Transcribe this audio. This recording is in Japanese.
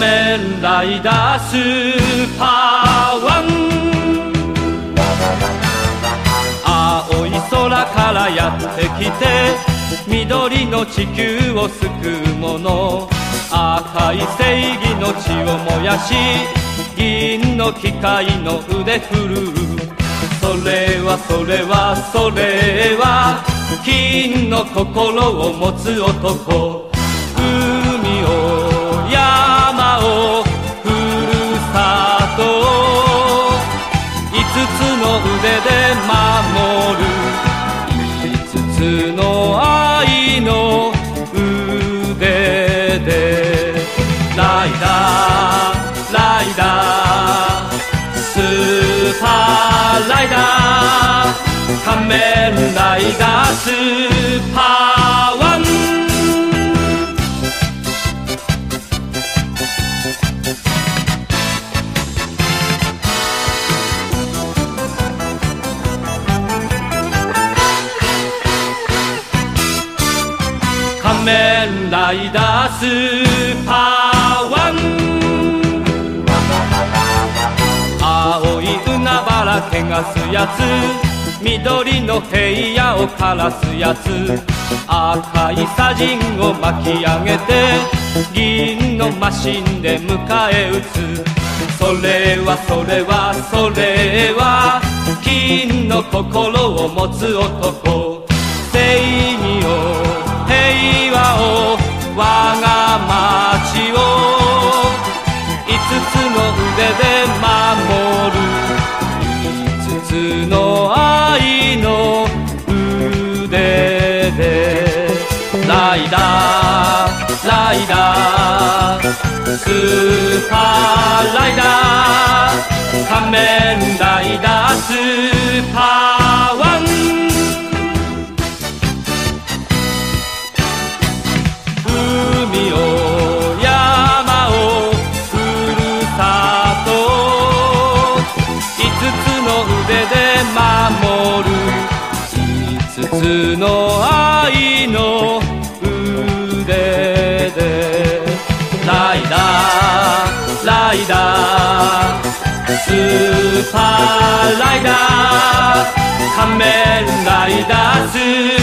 面ライダースーパーワン。青い空からやってきて緑の地球を救うもの、赤い正義の血を燃やし銀の機械の腕振るう。それはそれはそれは金の心を持つ男。海を山をふるさとを5つの腕で守る。5つの愛の腕でライダーライダースーパーライダー、仮面ライダースーパーワン。仮面ライダースーパーワン。青い海原汚すやつ、緑の平野を枯らすやつ、赤い砂塵を巻き上げて銀のマシンで迎え撃つ。それはそれはそれは金の心を持つ男。正義を平和を我が町を5つの腕で守る。5つの愛の腕でライダーライダースーパーライダー、仮面ライダースーパーワン。海を山をふるさと5つの腕で守る。5つの愛の腕でライダーライダースーパーライダー、仮面ライダース